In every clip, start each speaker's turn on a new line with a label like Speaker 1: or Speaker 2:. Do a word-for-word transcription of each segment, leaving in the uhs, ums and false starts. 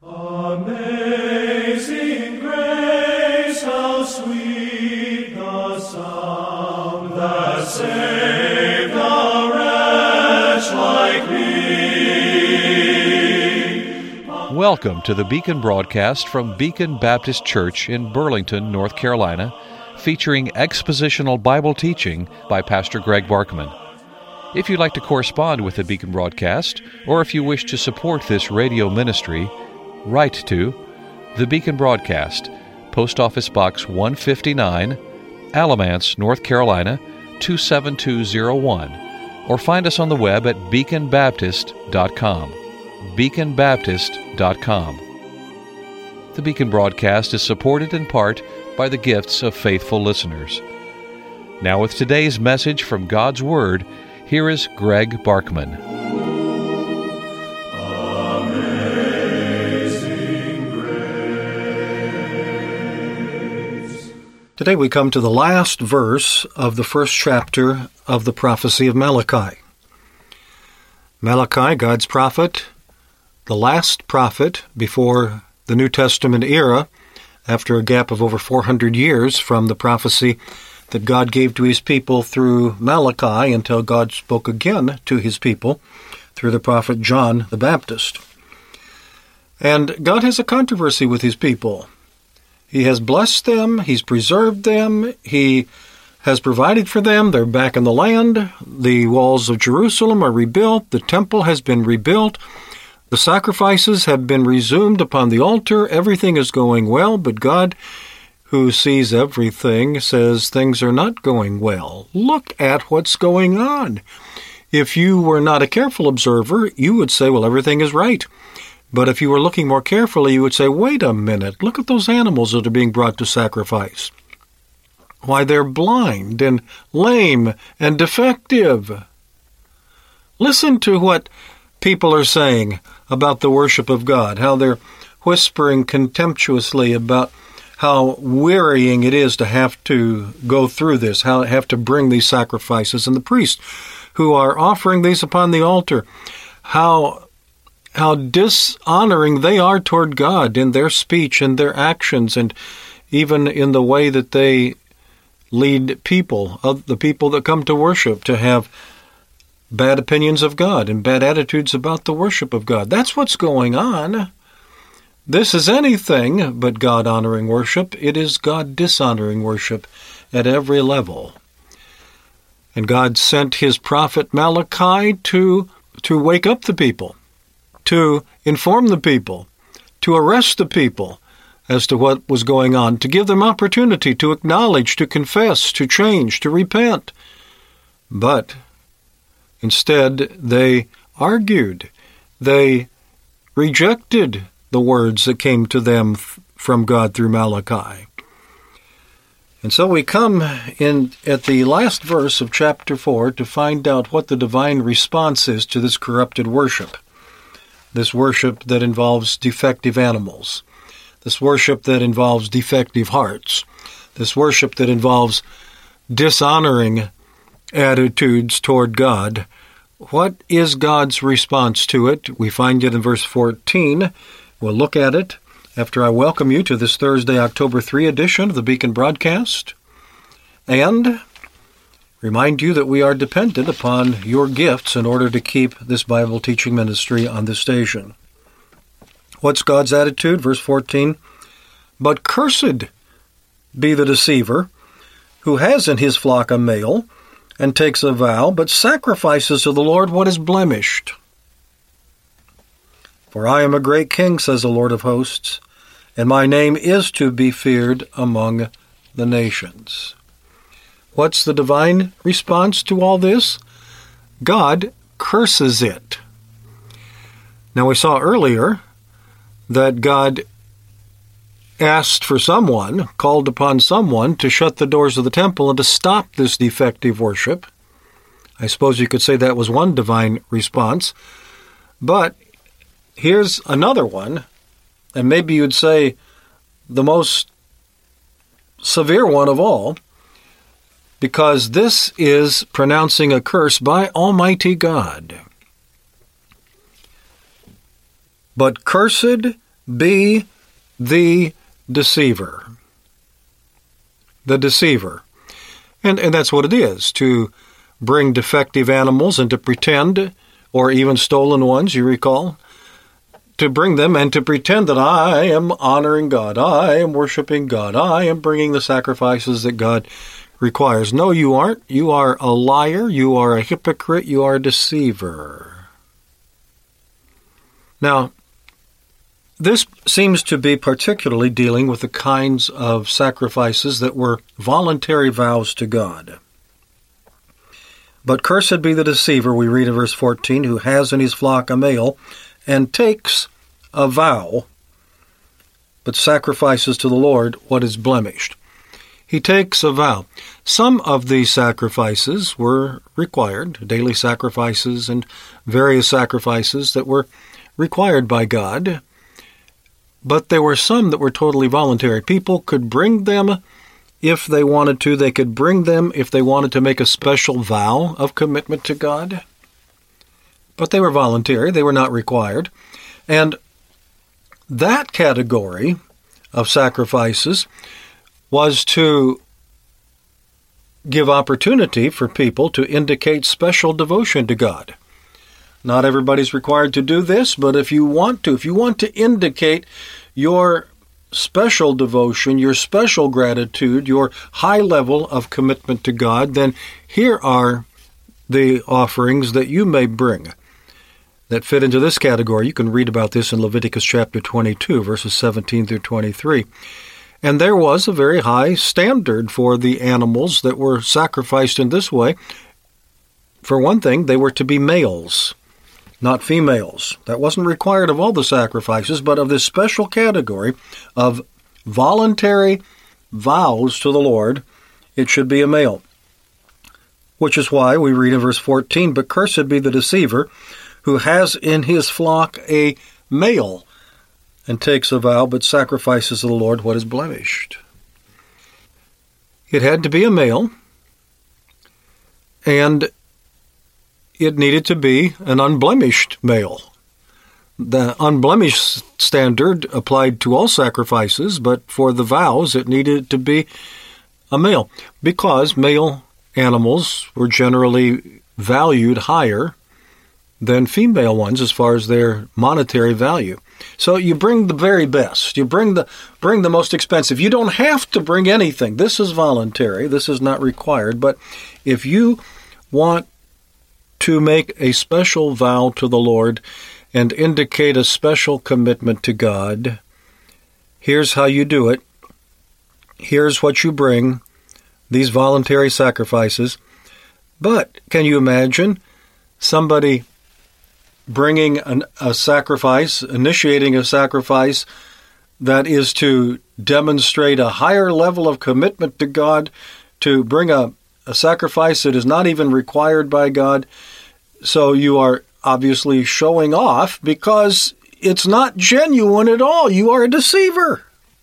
Speaker 1: Amazing grace, how sweet the sound that saved a wretch like me.
Speaker 2: Welcome to the Beacon broadcast from Beacon Baptist Church in Burlington, North Carolina, featuring expositional Bible teaching by Pastor Greg Barkman. If you'd like to correspond with the Beacon broadcast, or if you wish to support this radio ministry, write to The Beacon Broadcast, Post Office Box one fifty-nine, Alamance, North Carolina, two seven two zero one, or find us on the web at beacon baptist dot com. beacon baptist dot com. The Beacon Broadcast is supported in part by the gifts of faithful listeners. Now with today's message from God's Word, here is Greg Barkman.
Speaker 3: Today we come to the last verse of the first chapter of the prophecy of Malachi. Malachi, God's prophet, the last prophet before the New Testament era, after a gap of over four hundred years from the prophecy that God gave to his people through Malachi until God spoke again to his people through the prophet John the Baptist. And God has a controversy with his people. He has blessed them, he's preserved them, he has provided for them, they're back in the land, the walls of Jerusalem are rebuilt, the temple has been rebuilt, the sacrifices have been resumed upon the altar, everything is going well, but God, who sees everything, says things are not going well. Look at what's going on. If you were not a careful observer, you would say, well, everything is right. But if you were looking more carefully, you would say, wait a minute, look at those animals that are being brought to sacrifice. Why, they're blind and lame and defective. Listen to what people are saying about the worship of God, how they're whispering contemptuously about how wearying it is to have to go through this, how to have to bring these sacrifices, and the priests who are offering these upon the altar, how how dishonoring they are toward God in their speech and their actions, and even in the way that they lead people, the people that come to worship, to have bad opinions of God and bad attitudes about the worship of God. That's what's going on. This is anything but God-honoring worship. It is God-dishonoring worship at every level. And God sent his prophet Malachi to, to wake up the people, to inform the people, to arrest the people as to what was going on, to give them opportunity to acknowledge, to confess, to change, to repent. But instead, they argued. They rejected the words that came to them from God through Malachi. And so we come in at the last verse of chapter four to find out what the divine response is to this corrupted worship. This worship that involves defective animals. This worship that involves defective hearts. This worship that involves dishonoring attitudes toward God. What is God's response to it? We find it in verse fourteen. We'll look at it after I welcome you to this Thursday, October third edition of the Beacon Broadcast, and remind you that we are dependent upon your gifts in order to keep this Bible teaching ministry on this station. What's God's attitude? Verse fourteen, but cursed be the deceiver who has in his flock a male, and takes a vow, but sacrifices to the Lord what is blemished. For I am a great king, says the Lord of hosts, and my name is to be feared among the nations. What's the divine response to all this? God curses it. Now we saw earlier that God asked for someone, called upon someone to shut the doors of the temple and to stop this defective worship. I suppose you could say that was one divine response. But here's another one, and maybe you'd say the most severe one of all, because this is pronouncing a curse by Almighty God. But cursed be the deceiver. The deceiver. And, and that's what it is, to bring defective animals and to pretend, or even stolen ones, you recall, to bring them and to pretend that I am honoring God, I am worshiping God, I am bringing the sacrifices that God requires. No, you aren't. You are a liar, you are a hypocrite, you are a deceiver. Now, this seems to be particularly dealing with the kinds of sacrifices that were voluntary vows to God. But cursed be the deceiver, we read in verse fourteen, who has in his flock a male, and takes a vow, but sacrifices to the Lord what is blemished. He takes a vow. Some of these sacrifices were required, daily sacrifices and various sacrifices that were required by God, but there were some that were totally voluntary. People could bring them if they wanted to. They could bring them if they wanted to make a special vow of commitment to God. But they were voluntary. They were not required. And that category of sacrifices was to give opportunity for people to indicate special devotion to God. Not everybody's required to do this, but if you want to, if you want to indicate your special devotion, your special gratitude, your high level of commitment to God, then here are the offerings that you may bring that fit into this category. You can read about this in Leviticus chapter twenty-two, verses seventeen through twenty-three. And there was a very high standard for the animals that were sacrificed in this way. For one thing, they were to be males, not females. That wasn't required of all the sacrifices, but of this special category of voluntary vows to the Lord, it should be a male. Which is why we read in verse fourteen, but cursed be the deceiver who has in his flock a male, and takes a vow, but sacrifices to the Lord what is blemished. It had to be a male, and it needed to be an unblemished male. The unblemished standard applied to all sacrifices, but for the vows it needed to be a male, because male animals were generally valued higher than female ones as far as their monetary value. So you bring the very best. You bring the bring the most expensive. You don't have to bring anything. This is voluntary. This is not required. But if you want to make a special vow to the Lord and indicate a special commitment to God, here's how you do it. Here's what you bring, these voluntary sacrifices. But can you imagine somebody bringing an, a sacrifice, initiating a sacrifice that is to demonstrate a higher level of commitment to God, to bring a, a sacrifice that is not even required by God? So you are obviously showing off because it's not genuine at all. You are a deceiver.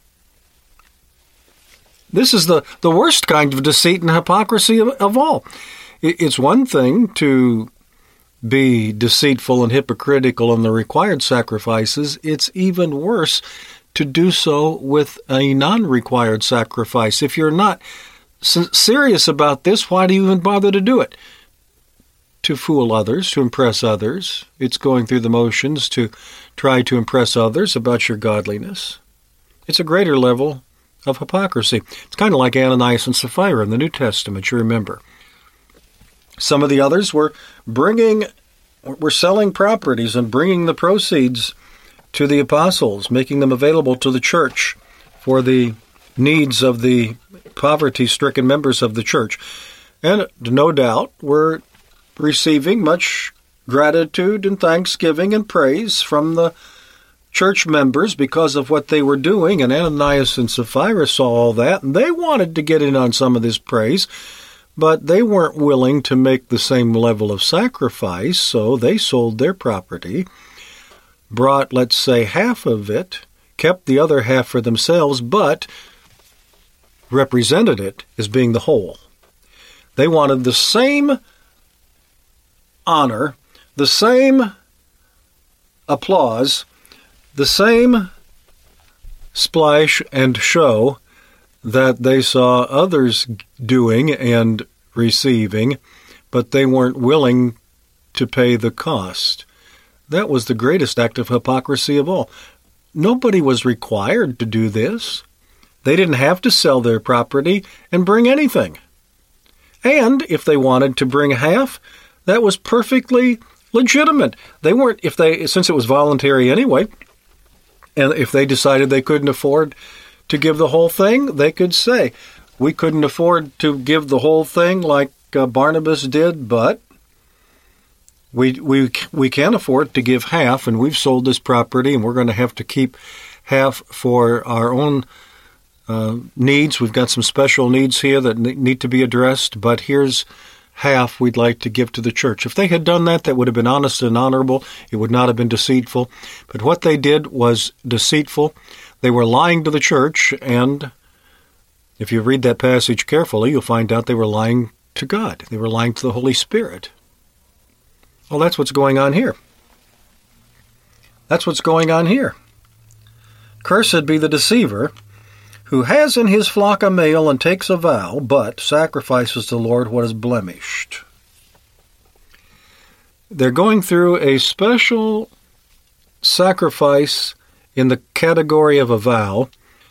Speaker 3: This is the, the worst kind of deceit and hypocrisy of, of all. It, it's one thing to be deceitful and hypocritical in the required sacrifices. It's even worse to do so with a non-required sacrifice. If you're not serious about this, why do you even bother to do it? To fool others, to impress others. It's going through the motions to try to impress others about your godliness. It's a greater level of hypocrisy. It's kind of like Ananias and Sapphira in the New Testament, you remember. Some of the others were bringing, were selling properties and bringing the proceeds to the apostles, making them available to the church for the needs of the poverty-stricken members of the church. And no doubt were receiving much gratitude and thanksgiving and praise from the church members because of what they were doing. And Ananias and Sapphira saw all that, and they wanted to get in on some of this praise, but they weren't willing to make the same level of sacrifice, so they sold their property, brought, let's say, half of it, kept the other half for themselves, but represented it as being the whole. They wanted the same honor, the same applause, the same splash and show that they saw others doing and receiving, but they weren't willing to pay the cost. That was the greatest act of hypocrisy of all. Nobody was required to do this. They didn't have to sell their property and bring anything. And if they wanted to bring half, that was perfectly legitimate. They weren't, if they, since it was voluntary anyway, and if they decided they couldn't afford to give the whole thing, they could say, we couldn't afford to give the whole thing like uh, Barnabas did, but we we we can afford to give half, and we've sold this property, and we're going to have to keep half for our own uh, needs. We've got some special needs here that need to be addressed, but here's half we'd like to give to the church. If they had done that, that would have been honest and honorable. It would not have been deceitful. But what they did was deceitful. They were lying to the church, and if you read that passage carefully, you'll find out they were lying to God. They were lying to the Holy Spirit. Well, that's what's going on here. That's what's going on here. Cursed be the deceiver who has in his flock a male and takes a vow, but sacrifices to the Lord what is blemished. They're going through a special sacrifice in the category of a vow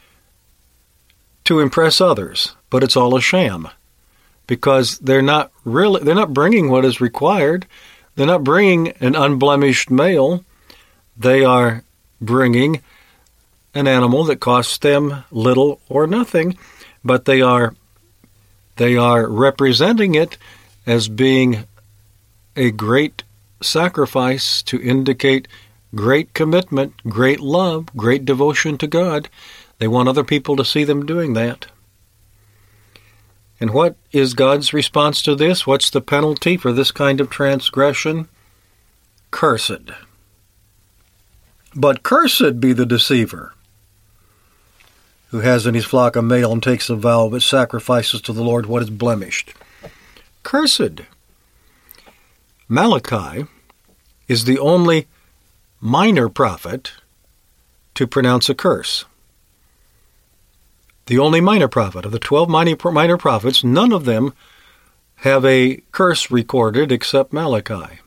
Speaker 3: to impress others, but it's all a sham, because they're not really, they're not bringing what is required. They're not bringing an unblemished male. They are bringing an animal that costs them little or nothing, but they are they are representing it as being a great sacrifice to indicate great commitment, great love, great devotion to God. They want other people to see them doing that. And what is God's response to this? What's the penalty for this kind of transgression? Cursed. But cursed be the deceiver who has in his flock a male and takes a vow, but sacrifices to the Lord what is blemished. Cursed. Malachi is the only minor prophet to pronounce a curse. The only minor prophet. Of the twelve minor prophets, none of them have a curse recorded except Malachi.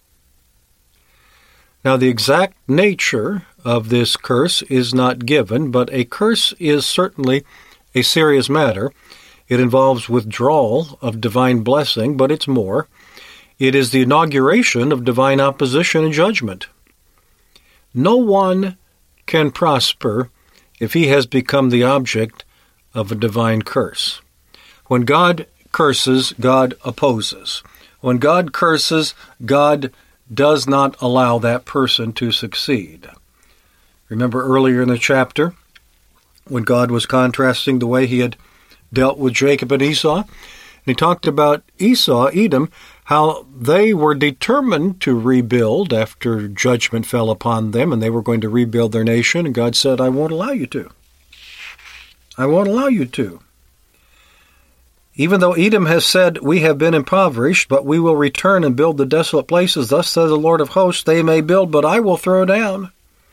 Speaker 3: Now, the exact nature of this curse is not given, but a curse is certainly a serious matter. It involves withdrawal of divine blessing, but it's more. It is the inauguration of divine opposition and judgment. No one can prosper if he has become the object of a divine curse. When God curses, God opposes. When God curses, God does not allow that person to succeed. Remember earlier in the chapter when God was contrasting the way he had dealt with Jacob and Esau? And he talked about Esau, Edom, how they were determined to rebuild after judgment fell upon them, and they were going to rebuild their nation, and God said, I won't allow you to. I won't allow you to. Even though Edom has said, we have been impoverished, but we will return and build the desolate places, thus says the Lord of hosts, they may build, but I will throw down.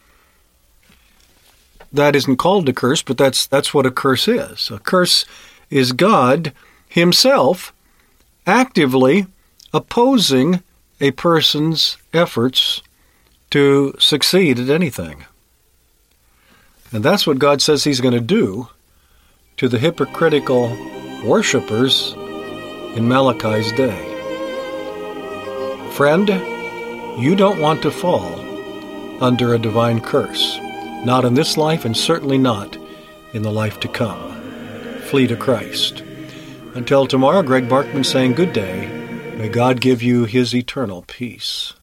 Speaker 3: That isn't called a curse, but that's that's what a curse is. A curse is God himself actively opposing a person's efforts to succeed at anything. And that's what God says he's going to do to the hypocritical worshipers in Malachi's day. Friend, you don't want to fall under a divine curse. Not in this life, and certainly not in the life to come. Flee to Christ. Until tomorrow, Greg Barkman saying good day. May God give you his eternal peace.